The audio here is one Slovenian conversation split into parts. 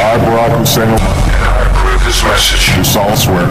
I, Barack Hussein, approve this message. Do solemnly swear.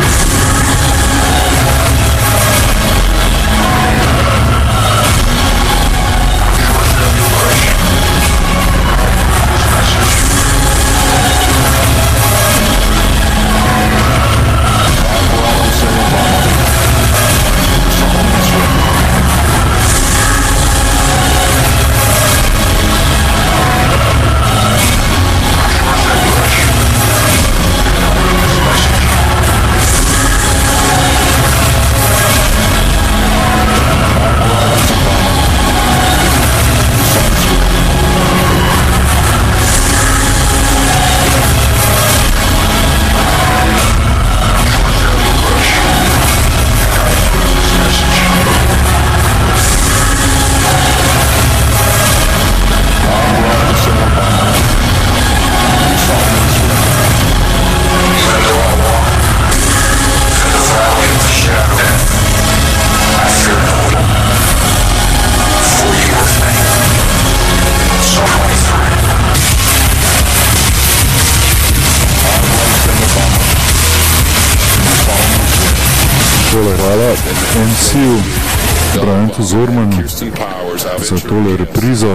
Hvala MC-u Bryantu Zormanu za tole reprizo.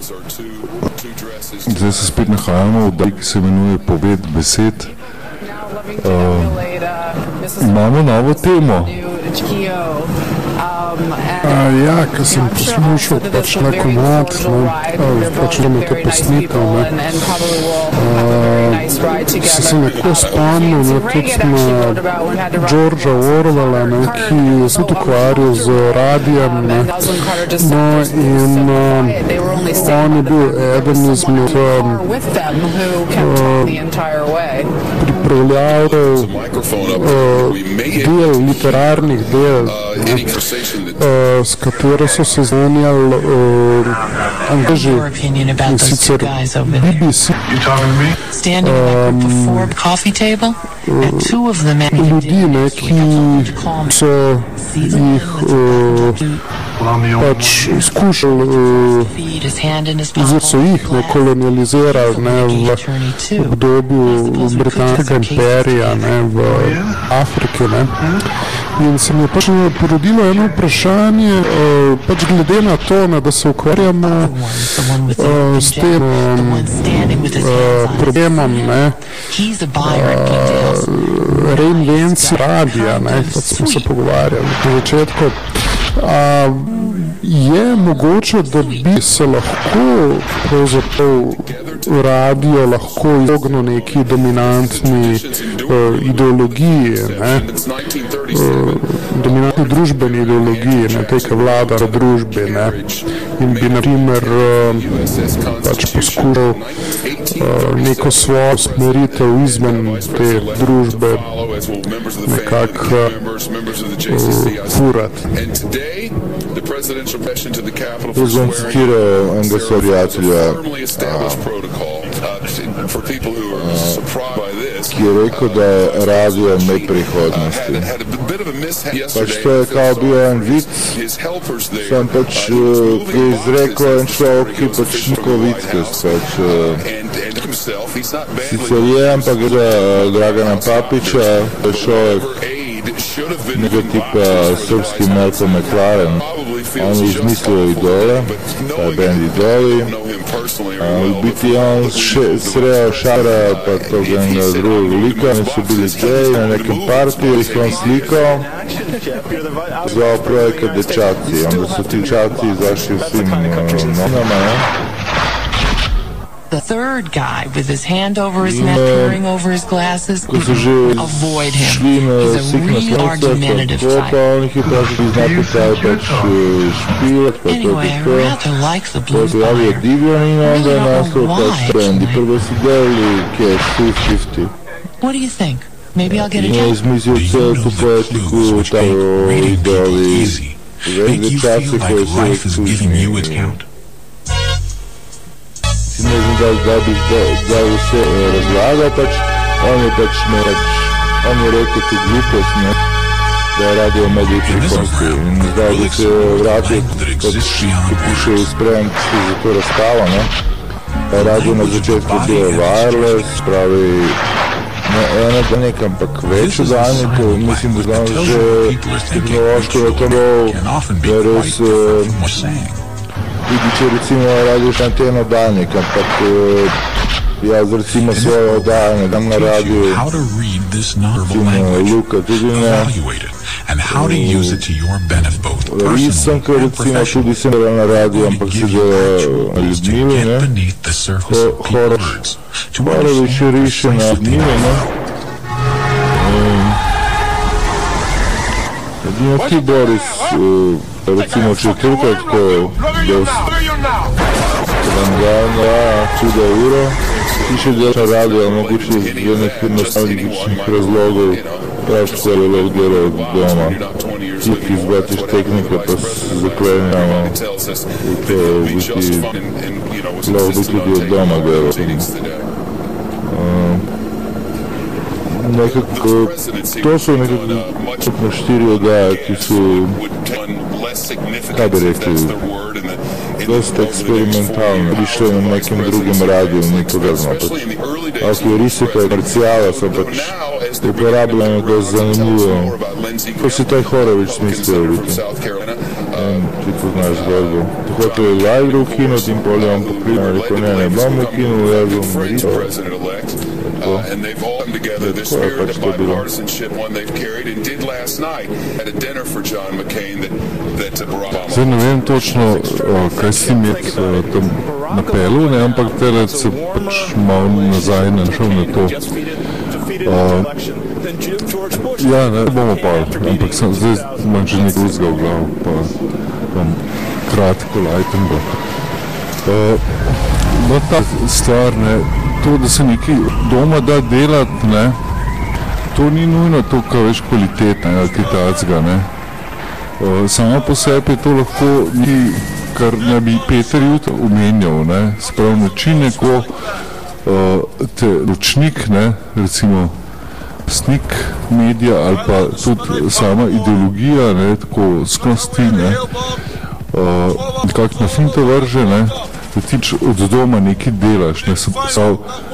Zdaj se spet nahajamo v oddaji, ki se imenuje Poved besed. Imamo novo temo. Ja, ko sem poslušal pač na komad, pač imamo to posnitev, se neko spomnil tudi na Georgea Orwella, ki se tudi ukvarjal z radijem, no in on je bil eden izmed pripravljavcev del, literarnih del, s katero so se zmenjali angaži, in sicer BBC, ljudi, ki so jih pač skušali, so jih kolonializirali v obdobju britanskega imperija v Afriki. In se mi je pač porodilo eno vprašanje, pač glede na to, da se ukvarjamo s tem problemom reinvencije radija, kot smo se pogovarjali na začetku. Je mogoče, da bi se lahko pravzaprav radio lahko izognil neki dominantni ideologiji, dominantni družbeni ideologiji, tej, ki vlada v družbi, in bi na primer pač poskušal neko svojo smeritev izven te družbe nekako furati. Jaz bom citiral enega prijatelja, ki je rekel, da je radio neprihodnosti. Pač to je kao bil en vic, sem pač, ki je izrekel en človek, ki pač niko vickast, sicer je, ampak gre Dragana Papića, to je človek nekaj tipa srpski Malcolm McLaren. On je izmislil Idole, taj band Idoli. V biti on sreo Šara pa toga drugog lika, oni su bili geji na nekem partiju, ih on slikao, zvao projekat Dečaci. Onda su ti dečaci izašli u svim novinama, The third guy with his hand over his neck, peering over his glasses, avoid him. He's a real argumentative type. Anyway, I rather like the Blues Buyer. Really don't know why. What do you think? Maybe I'll get a chance. Do you know the clue which make reading people easy? Make you feel like life is giving you a count. Ne znam da bi se razlagao, pač on je rekao tu glupost, da je radio medij prihodnosti in zdaj bi se vratio, pač pokušao spremiti za to razstavo, radio na začetku bil wireless, pravi ena danek, ampak več oddajnikov, mislim, da znam že tehnološko je to je res vidi, če recimo radio še anteno danek, ampak jaz recimo svoje oddajanje dam na radio, recimo Luka tudi ne. Nisem, ker recimo tudi sem delal na radio, ampak se delal na Ljudmili, ne. Borovič je riše na Ljudmili, ne. Edino ti, Boris, recimo četrtek, ko je čuda uro, ti še delaš na radio, mogoče iz jednih nostalgičnih razlogov, prav celo lahko delal doma. Ti izbatiš tehnike, pa zaklenjamo v to lahko bi tudi od doma delal. To so nekako 4 oddaje, ki so, kaj bi rekli, dosta eksperimentalne, prišle na nekem drugem radiju, ni podobno. Ako je risika komercijala, so pač uporabljene dosta zanimivo. Ko si taj Horovič smislil biti. Ti poznaš zgodbo. Ti hoteli live ukinut in pol je on poklinal, rekel ne bom ukinul, jaz bom narisal. And they've all come together. They're spirit of bipartisanship, one they've carried and did last night at a dinner for John McCain that Barack Obama. Zdaj ne vem točno, kaj si imeti tam na pelu, ne, ampak teret se pač malo nazaj našel na to. Ja, ne bomo pa, ampak zdaj imam že nekaj uzga v glavu, pa kratko lajten bo. No ta stvar, ne, to, da se nekaj doma da delati, ne, to ni nujno to, kaj več kvalitetna, ali kaj tacga, ne. Samo po sebi je to lahko nekaj, kar ne bi Peter jutro omenjal, ne, sprav načine, ko te ročnik, ne, recimo snik medija ali pa tudi sama ideologija, ne, tako skosti, ne, nekako na finto vrže, ne, da ti od doma nekaj delaš, ne, se prav,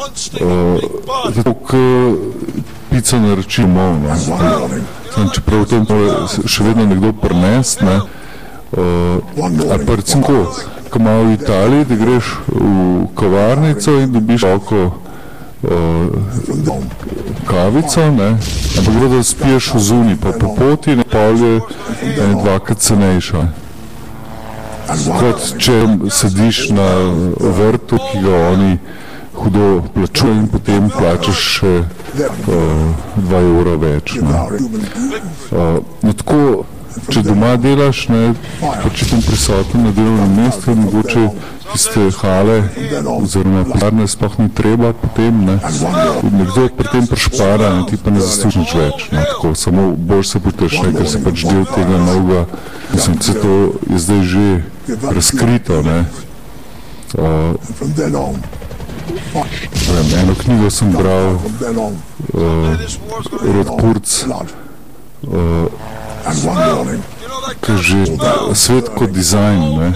tako pica naroči domov, ne. Čeprav to še vedno nekdo prinest, ne, ali pa recimo ko malo v Italiji, da greš v kavarnico in dobiš oko kavico, ne, ampak gre, da spiješ v zuni, pa po poti, ne, pol je dvakrat cenejša. Kot če sediš na vrtu, ki ga oni hudo plačujejo in potem plačaš še 2 evra več. No tako, če doma delaš, ne, pa če tam prisoten na delovnem mestu, mogoče tiste hale oziroma pisarne sploh ni treba potem, ne, nekdo pri tem prišpara, ne, ti pa ne zaslužiš nič več, ne, tako, samo bolj se počutiš, ne, ker si pač del tega novega, mislim, se to je zdaj že razkrito, ne. Eno knjigo sem bral, Rod Kurz, kaže Svet kot dizajn, ne,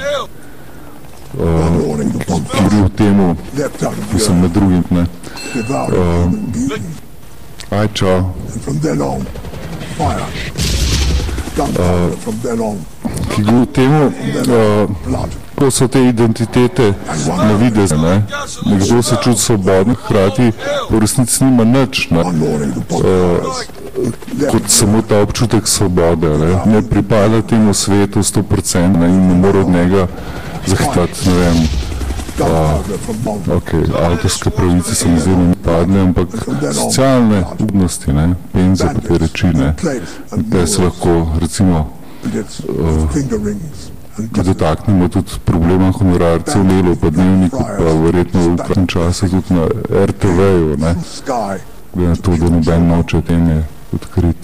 ki gre v temu, mislim, med drugim, ne. Aj, čau. Ki gre v temu, ko so te identitete navidezne, ne. Nekdo se čuti svobodno, hkrati v resnici nima nič, ne, kot samo ta občutek svobode, ne pripada temu svetu 100%, ne, in ne mora od njega zahtevati, ne vem, avtorske pravice se mi zdaj ne padne, ampak socialne ugodnosti, ne, penze pa te reči, ne, da se lahko, recimo, dotaknemo tudi problema honorarcev, Nelo pa Dnevniku, pa verjetno v kratkem času tudi na RTV-ju, ne, glede na to, da noben noče teme odkriti.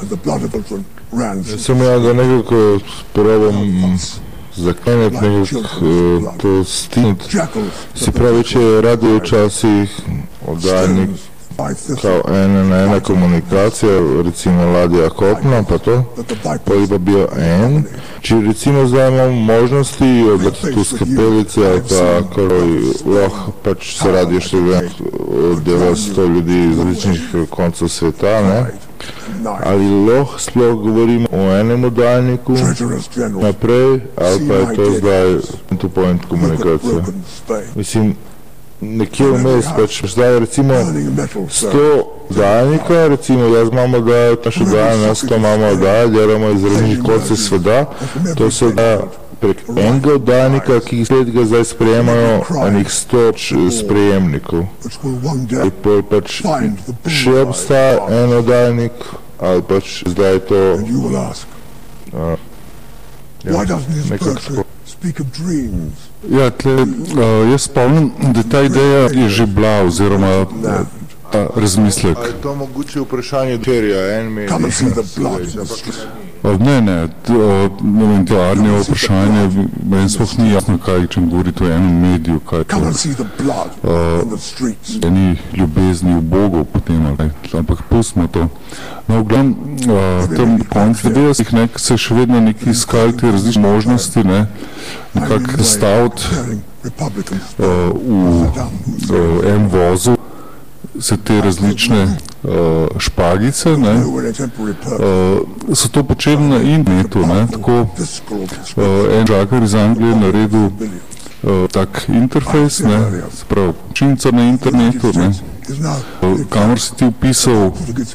Samo ja, da nekako probam zakleniti, nekako to stiniti. Se pravi, če je radio včasih oddajnik kao ena komunikacija, recimo ladja kopno, pa to, pa bi pa bio en. Če recimo zdaj imamo možnosti od tu kapelice ali pa lahko pač se radijo študent od 900 ljudi iz različnih koncev sveta, ne? Ali lahko sploh govorimo o enem oddajniku naprej, ali pa je to zdaj point-to-point komunikacija. Mislim, nekje vmes, pač zdaj recimo 100 oddajnika, recimo jaz imam oddajo, naš oddajanje, nas to imamo oddajo, delamo iz različnih koncev sveta, to se da prek enega oddajnika, ki sled ga zdaj sprejemajo enih 100 sprejemnikov. In pol pač še obstaja en oddajnik, ali pač zdaj to nekako tako. Ja, jaz spomnim, da ta ideja je že bila, oziroma razmislek. Ali je to mogoče vprašanje Terja, en medij? Ne, nomenklaturno vprašanje, meni sploh ni jasno, kaj, če govorite o enem mediju, kaj to eni ljubezni v Bogu potem, ampak pustimo to. No, v glavnem, tam konc 90-ih se še vedno neki iskali te različne možnosti, nekako staviti v en vozu se te različne špagice, so to počeli na internetu, tako en žakar iz Anglije naredil tak interfejs, se pravi učilnica na internetu, kamor si ti upisal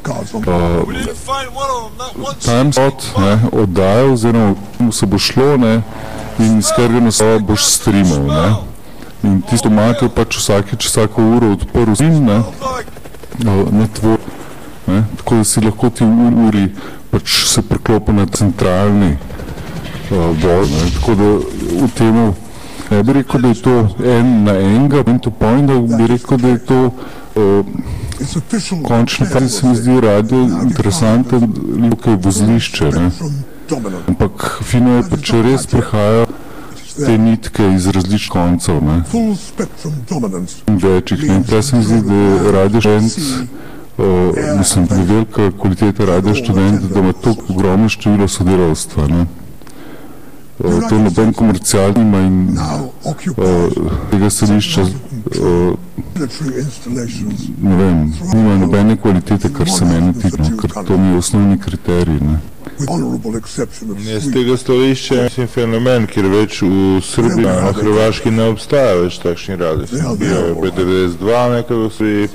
timeslot, oddajo, oziroma se bo šlo in iz katerega naslova boš streamal. In tisto imate pač vsako uro odprl stream na tvoj, tako da si lahko ti v uri pač se preklopi na centralni vod, tako da v temu ne bi rekel, da je to en na enega, point-to-point, da bi rekel, da je to končno pa se mi zdi radio interesanten tukaj vozlišče, ampak fino je pa, če res prihajajo te nitke iz različnih koncev, in večjih. Tukaj se mi zdi, da je radio študent, mislim, da je velika kvaliteta radio študenta, da ima toliko ogromno število sodelavstva. To noben komercial nima in tega stališča ne vem, nima nobene kvalitete, kar se meni tiče, ker to mi je osnovni kriterij. Z tega stališča je fenomen, ker več v Srbiji na Hrvaški ne obstaja več takšni radio. B92 nekako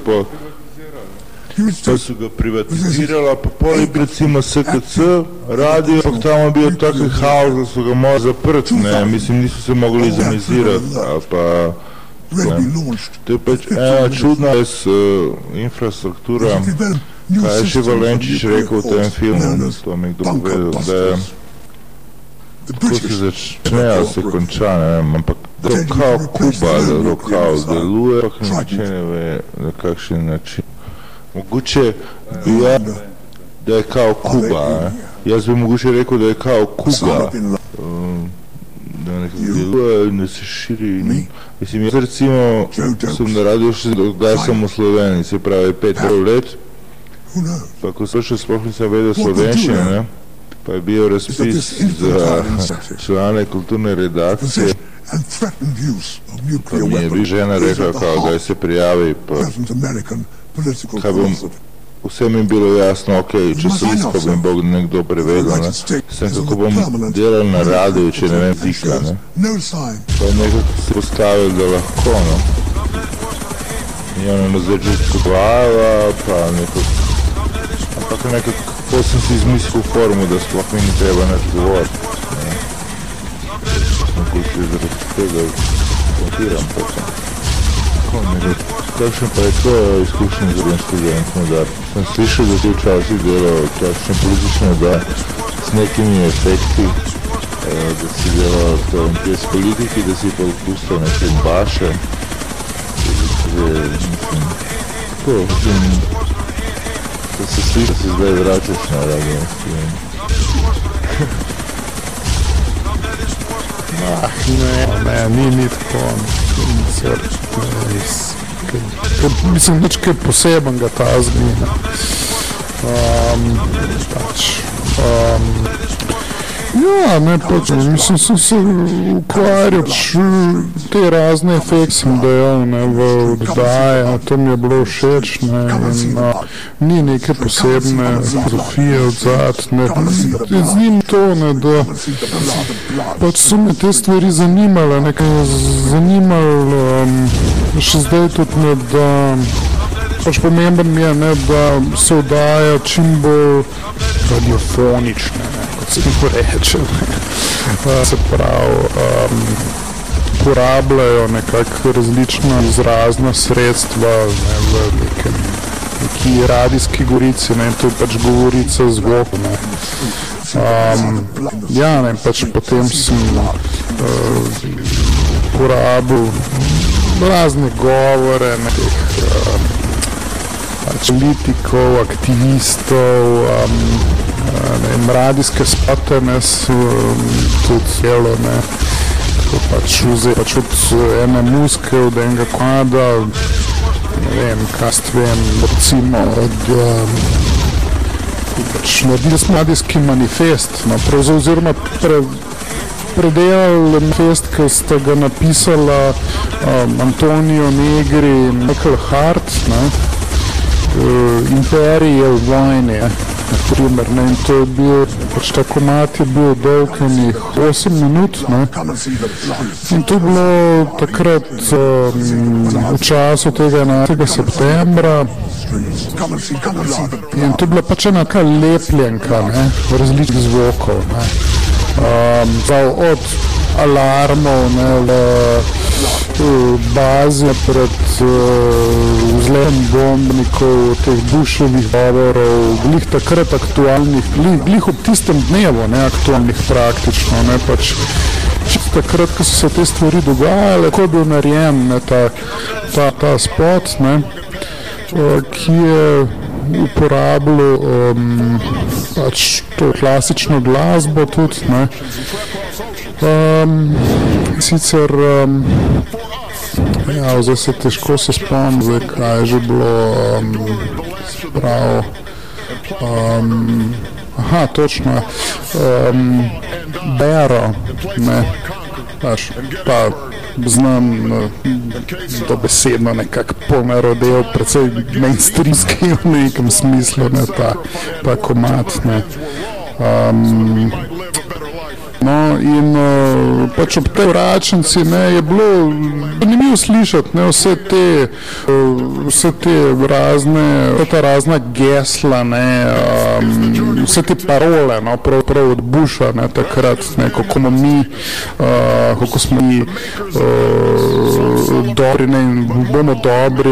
pa so ga privatizirala, pa pol je bil recimo SKC radio, pa tam je bil taki haos, da so ga morali zaprti, mislim, niso se mogli izanalizirati, pa to je pač ena čudna infrastruktura. Kaj je še Valenčič rekel v tem filmu, to mi kdo povedal, da tako se začne, ali se konča, ne vem, ampak da je kao Kuba, da je kao deluje, pa niče ne ve, na kakšen način. Mogoče bi da je kao Kuba, jaz bi mogoče rekel, da je kao Kuba, da nekako deluje in da se širi. Mislim, jaz recimo sem na radiju še dogaj sem v Sloveniji, se pravi 5 let, pa ko sem še sploh nisem vedel slovenščine, pa je bil razpis za člane kulturne redakcije, pa mi je bi žena rekla, da se prijavi, pa kaj bom, vsem je bilo jasno, ok, če se isko bi Bog nekdo prevedel, sem kako bom delal na radiju, če ne vem zika, pa nekako se postavil, da lahko, in ona na začetku hvala, pa nekako, ampak nekako sem si izmislil formu, da sploh mi ni treba neč govoriti. Mogoče zaradi tega kontiram potem. Kakšen pa je to izkušnje z drugim študentom, da sem slišal, da ti včasih delal kakšne politične z nekimi efekti, da si delal s politiki, da si pa odpustil neke baše. Tako, da se sliša, da se zdaj vračaš na radio. Ne, ni tako, mislim, nič kaj posebenega ta zmi. Ja, ne, pač, mislim, sem se ukvarjal, te razne efekte sem dejal, ne, v oddaje, to mi je bilo všeč, ne, in ni neke posebne filozofije odzad, ne, z njim to, ne, da pač so me te stvari zanimale, nekaj zanimalo, še zdaj tudi, ne, da pač pomemben mi je, ne, da se oddaja čim bolj radiofonične, ne, kot se jih reče, se pravi, uporabljajo nekako različna izrazna sredstva, ne, v neki radijski govorici, ne, to je pač govorica zvok, ne. Ja, ne, pač potem sem uporabil razne govore, politikov, aktivistov, radijske spote, tudi celo, pač od ene muske, od enega kvada, ne vem, recimo, naredili smo radijski manifest, oziroma predelali manifest, ki sta ga napisala Antonio Negri in Michael Hart, Imperij je v vojni, na primer, in to je bil, pač ta komad je bil dolg enih 8 minut, in to je bilo takrat v času tega 11. septembra, in to je bila pač ena lepljenka, različnih zvokov, od alarmov, baze pred vzletom bombnikov, teh Bushovih govorov, glih takrat aktualnih, glih ob tistem dnevu, aktualnih praktično, pač takrat, ko so se te stvari dogajale, ko je bil narejen ta spot, ki je uporabljal pač to klasično glasbo tudi, sicer ja, zdaj se težko se spomnim, kaj je že bilo sprav točno Bero, pa znam dobesedno nekako ponarodel, precej mainstreamski v nekem smislu, ta komad, no, in pač ob tej vračanci je bilo zanimivo slišati vse te razna gesla, vse te parole, prav od Busha, takrat, kako smo mi dobri, bomo dobri,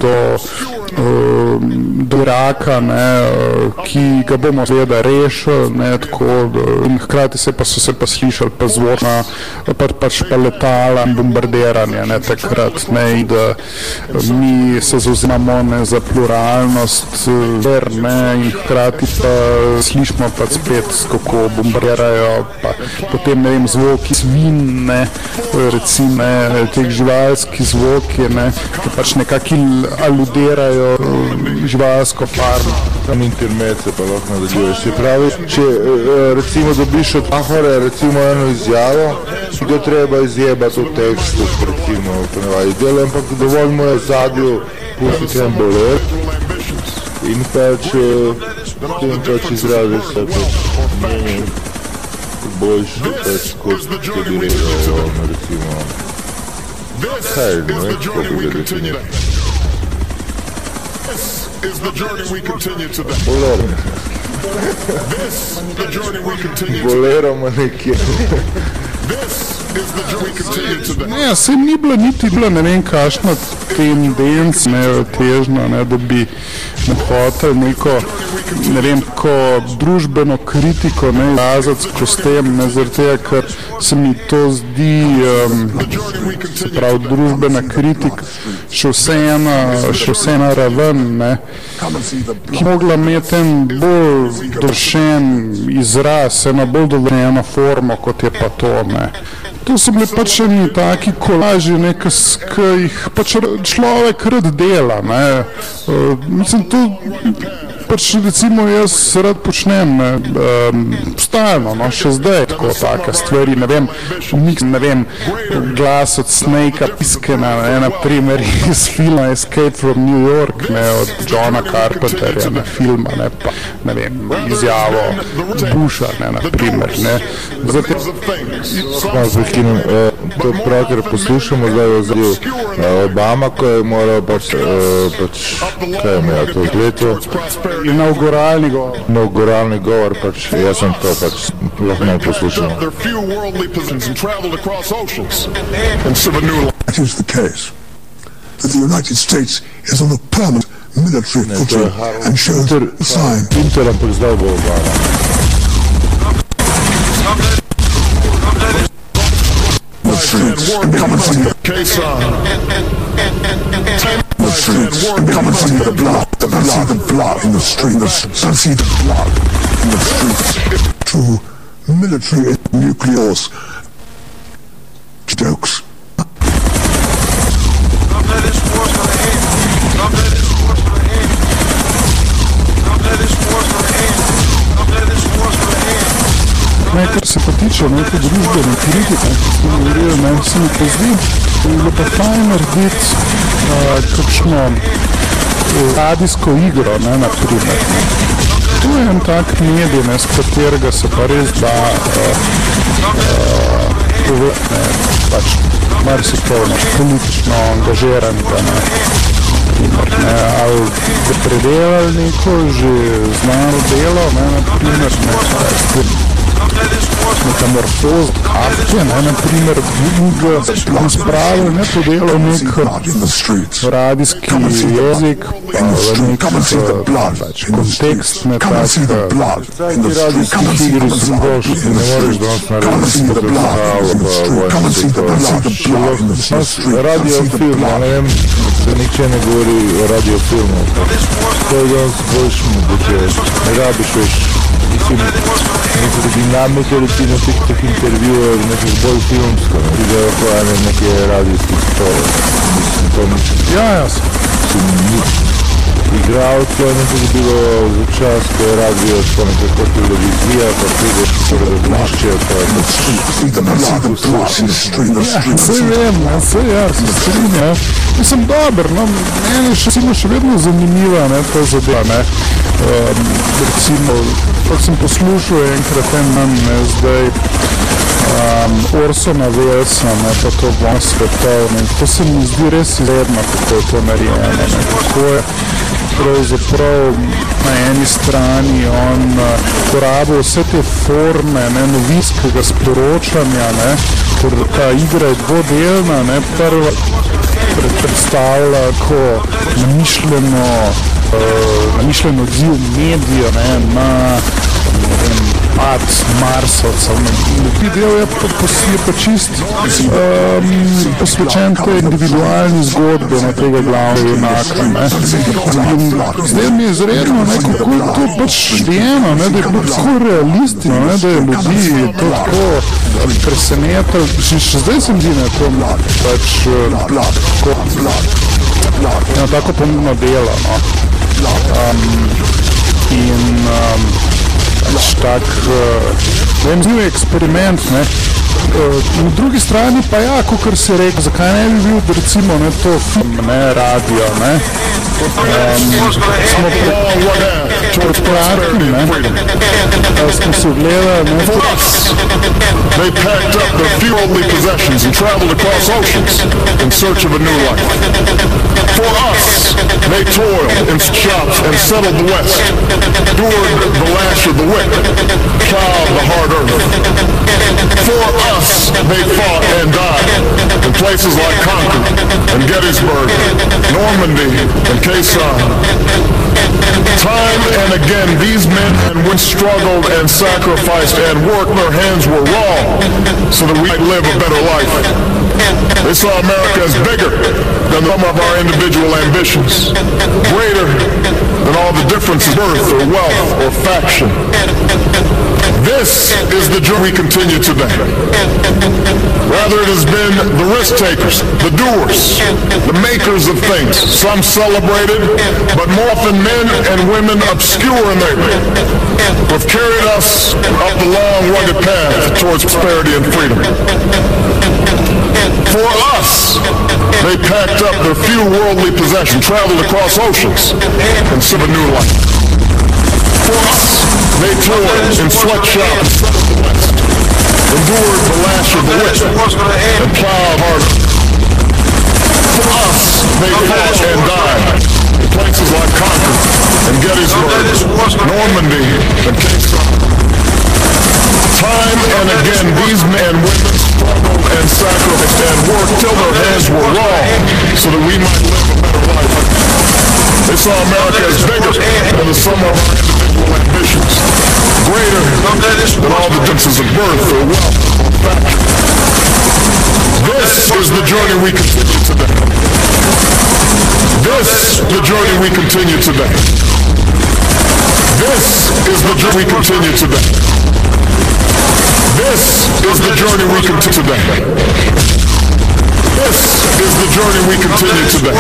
do Iraka, ki ga bomo seveda rešili, in hkrati so se pa slišali pa zvočna, pač pa letala in bombardiranje, takrat, in da mi se zauzemamo za pluralnost ver, in hkrati pa slišimo pa spet, kako bombardirajo, pa potem, ne vem, zvoki svin, recimo, teh živalski zvoki, ki pač nekako aludirajo živalsko farmo. Tam internet se pa lahko nadaljuje. Se pravi, če recimo dobiš od Ahore recimo eno izjavo, ki ga treba izjebati v tekstu, recimo, ponavadi delo, ampak dovolj mu je zadnjo pustiti en boler in pač potem pač izrazi se meni boljši, pač kot bi rekel, recimo, kaj, kako bi ga definiral. Is the journey we continue today. Bolero. This the journey we continue. Bolero manekje. This is the journey we continue today. Ne, se ni bila niti ne vem kakšna tendenca, težna, da bi hotel neko, ne vem, ko družbeno kritiko izraziti skozi tem, zaradi tega, ker se mi to zdi, se pravi, družbena kritika še vseeno raven, ki mogla imeti en bolj dovršen izraz, eno bolj dovršeno formo, kot je pa to, To so bili pač eni taki kolaži, ki jih pač človek rad dela, ne. Mislim, to pač recimo jaz rad počnem, stalno, no, še zdaj tako take stvari, ne vem, glas od Snakea Piskena, ne, naprimer iz filma Escape from New York, ne, od Johna Carpenterja, ne, filma, ne, pa, ne vem, izjavo Busha, ne, naprimer, ne. To je prav, ker poslušamo zdaj v ozadju Obama, ko je moral pač kaj je imel to leto? Inauguralni govor, pač jaz sem to pač lahko ne poslušal. That is the case, that the United States is on a permanent military footing and shows a sign. Inter, ampak zdaj bo Obama. Come and see the case on. The streets. Come and see the blood. See the blood in the streets. See the blood in the streets. To military nuclears. Jokes. Kar se pa tiče neke družbene kritike, ki smo govorili, se mi pa zdi, da je bilo pa fajn narediti kakšno radijsko igro, naprimer. To je en tak medij, s katerega se pa res da pač marsikaj politično angažiranega, naprimer, ali da predelali neko že znano delo, naprimer, metamorfoz Kafke, naprimer, ga spravil, to delo nek radijski jezik, nek kontekst, taki radijski igri sem boljši, ne moreš danes narediti, da predstavlja radiofilm, ne vem, da nihče ne govori o radiofilmu, to je danes boljši mogoče, ne rabiš več, mislim, nekaj dinamike, recimo teh intervjujev, nekaj bolj filmsko, vidijo pa neke radijske stove, mislim, to nič. Ja, jaz. Igralke, nekaj je bilo za čas, ko je radio, pa nekako televizija, pa pride še razlišče, Vse vem, se strinja. Mislim, dober, meni je še vedno zanimiva, ta zadeva, recimo, kot sem poslušal enkrat en dan, zdaj, Orsona Wellesa, pa to bom svetovno, to se mi zdi res izredno, kako je to narejeno, kako je pravzaprav na eni strani on uporabil vse te forme novinskega sporočanja, ker ta igra je dvodelna, prva predstavlja ko namišljen odziv medija na pad Marsovcev. Drugi del je pa čist posvečen tej individualni zgodbi tega glavnega junaka. Zdaj mi je izredno, kako je to pač štejeno, da je bilo tako realistično, da je ljudi to tako presenetilo. Še zdaj se mi zdi, to pač tako pomembno delo. In pač tak zanimiv eksperiment, na drugi strani pa ja, kakor si rekel, zakaj ne bi bil recimo to film, radio, smo pred kratkim, smo si ogledali, They packed up their few worldly possessions and traveled across oceans in search of a new life. For us, they toiled in shops and settled the West, endured the lash of the whip, plowed the hard earth. For us, they fought and died in places like Concord and Gettysburg, Normandy and Quai Time and again, these men and women struggled and sacrificed and worked. Their hands were raw so that we might live a better life. They saw America as bigger than some of our individual ambitions, greater than all the differences of birth or wealth or faction. This is the journey we continue today. Rather, it has been the risk takers, the doers, the makers of things, some celebrated, but more often men and women obscure in their who have carried us up the long, rugged path towards prosperity and freedom. For us, they packed up their few worldly possessions, traveled across oceans, and served a new life. For us, they toiled in sweatshops, endured the lash of the whip, and plowed hard. For us, they fought and died in places like Concord and Gettysburg, Normandy, and Queensborough. Time and again, these men and women struggled and sacrificed and worked till their hands were raw so that we might live a better life. They saw America as bigger than the sum of our individual ambitions, greater than all the differences of birth or wealth or fashion. This is the journey we continue today. This is the journey we continue today. This is the journey we continue today. This is the journey we continue today. This is the journey we continue today.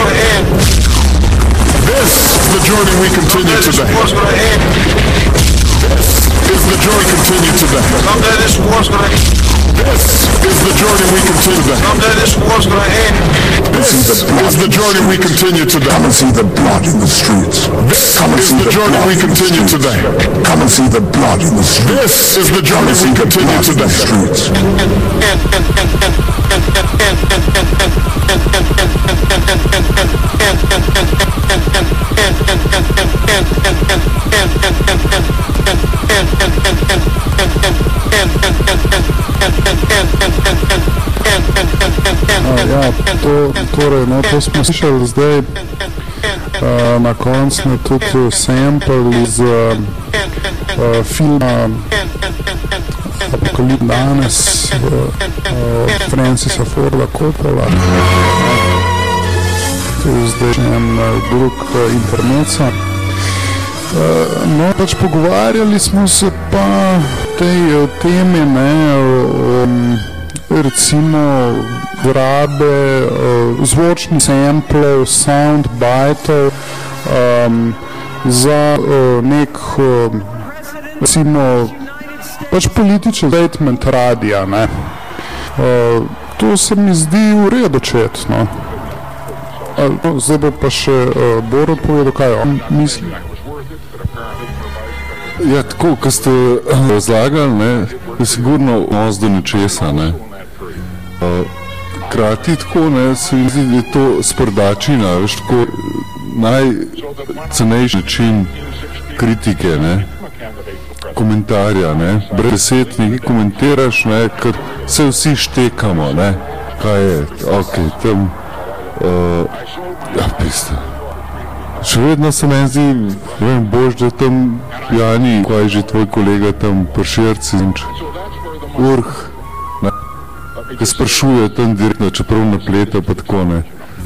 This is the journey we continue today. This is the journey we continue today. This is the journey we continue today. This is the journey we continue today. Come and see the blood in the streets. This is the journey we continue today. Come and see the blood in the streets. This is the journey we continue today. To smo slišali zdaj na koncu tudi sample iz filma Apokalipsa danes od Francisa Forda Coppola. To je zdaj en drug intermezzo. No, pač pogovarjali smo se pa o tej temi, recimo uporabe zvočnih samplov, soundbiteov za nek, recimo, pač političen statement radija, ne. To se mi zdi v redu čet, no. Zdaj bo pa še Borut povedal, kaj on misli. Ja, tako, ko ste razlagali, ne, je sigurno odnos do nečesa, ne. Krati tako, ne, se mi zdi, da je to sprdačina, veš, tako najcenejši način kritike, ne, komentarja, ne, brez besed nekaj komentiraš, ne, ker se vsi štekamo, ne, kaj je, okej, tam, ja, piste. Še vedno se meni zdi, ne vem, bož, da tam Jani, kaj je že tvoj kolega tam Pršerci, Urh, ne, ki sprašuje tam direktno, čeprav napleta pa tako, ne.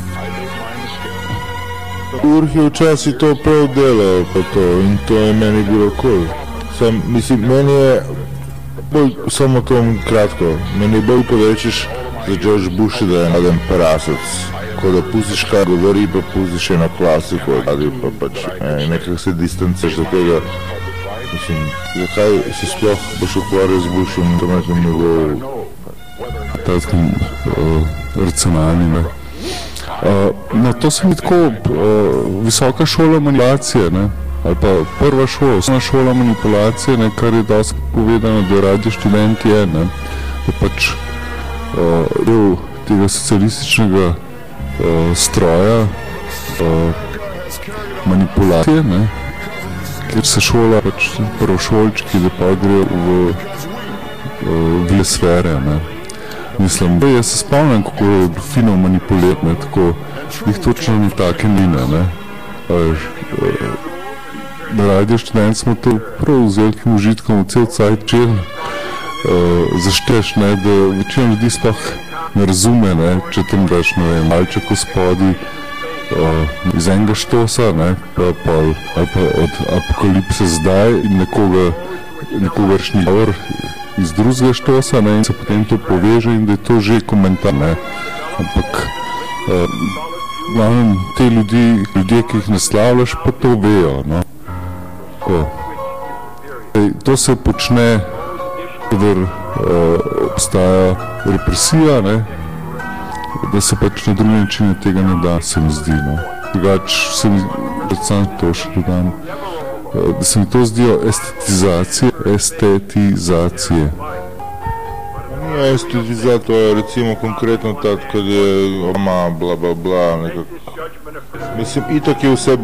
Urh je včasih to prav delal pa to in to je meni bilo cool. Mislim, meni je bolj, samo to kratko, meni je bolj povečeš za George Bush, da je naden prasec, ko da pustiš kaj govori, pa pustiš eno klasiko, ali pa pač nekako se distanceš do tega. Mislim, zakaj se sploh boš ukvarjal z Bushom na nekem nivoju? Takim racionalni, ne. No, to se mi tako visoka šola manipulacije, ne, ali pa prva šola, osnovna šola manipulacije, ne, kar je dosti povedano, da Radio Študent je, ne, je pač del tega socialističnega stroja manipulacije, ne, kjer se šola pač prvošolčki, da pa gre v sfere, ne. Mislim, da jaz se spomnim, kako je fino manipulirati, ne, tako, jih točno ni take line, ne. Na Radio Študent smo to prav z velikim užitkom v cel cajt čel zašteš, ne, da večina ljudi sploh ne razume, ne, če tam daš, ne vem, malček v spodi iz enega štosa, ne, ali pa od Apokalipse zdaj in nekoga nekovršni govor iz drugega štosa, ne, in se potem to poveže in da je to že komentar, ne. Ampak te ljudje, ki jih naslavljaš, pa to vejo, no. To se počne, kadar obstaja represija, ne, da se pač na drugi način tega ne da, se mi zdi, no. Drugač se mi, predvsem to še dodam, da se mi to zdijo estetizacije. Nije estetizacija, to je recimo konkretno tad kad je Obama bla bla bla nekako. Mislim, itak je u sebi